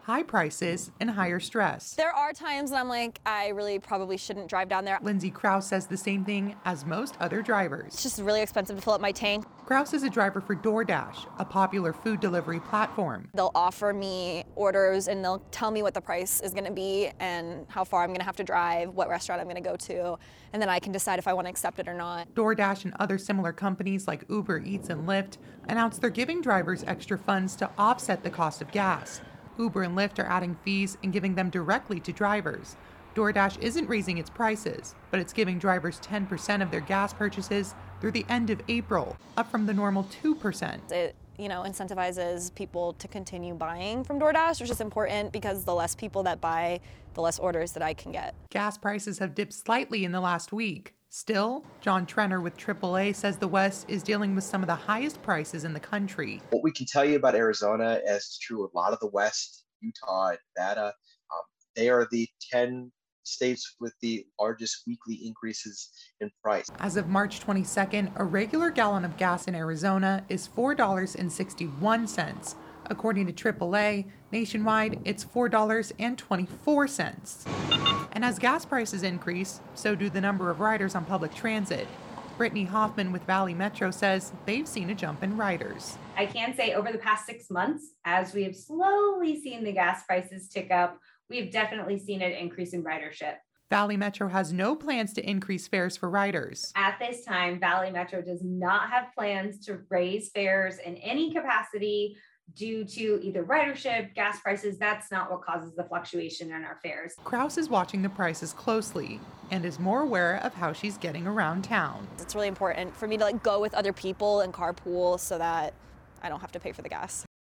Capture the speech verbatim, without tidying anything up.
high prices, and higher stress. There are times when I'm like, I really probably shouldn't drive down there. Lindsay Krause says the same thing as most other drivers. It's just really expensive to fill up my tank. Krause is a driver for DoorDash, a popular food delivery platform. They'll offer me orders and they'll tell me what the price is going to be and how far I'm going to have to drive, what restaurant I'm going to go to, and then I can decide if I want to accept it or not. DoorDash and other similar companies like Uber Eats and Lyft announced they're giving drivers extra funds to offset the cost of gas. Uber and Lyft are adding fees and giving them directly to drivers. DoorDash isn't raising its prices, but it's giving drivers ten percent of their gas purchases through the end of April, up from the normal two percent. It, you know, incentivizes people to continue buying from DoorDash, which is important because the less people that buy, the less orders that I can get. Gas prices have dipped slightly in the last week. Still, John Trenner with triple A says the West is dealing with some of the highest prices in the country. What we can tell you about Arizona, as is true with a lot of the West, Utah, and Nevada, um, they are the ten states with the largest weekly increases in price. As of March twenty-second, a regular gallon of gas in Arizona is four dollars and sixty-one cents. According to triple A, nationwide, it's four dollars and twenty-four cents. And as gas prices increase, so do the number of riders on public transit. Brittany Hoffman with Valley Metro says they've seen a jump in riders. I can say over the past six months, as we have slowly seen the gas prices tick up, we've definitely seen an increase in ridership. Valley Metro has no plans to increase fares for riders. At this time, Valley Metro does not have plans to raise fares in any capacity due to either ridership, gas prices. That's not what causes the fluctuation in our fares. Krause is watching the prices closely and is more aware of how she's getting around town. It's really important for me to like go with other people and carpool so that I don't have to pay for the gas.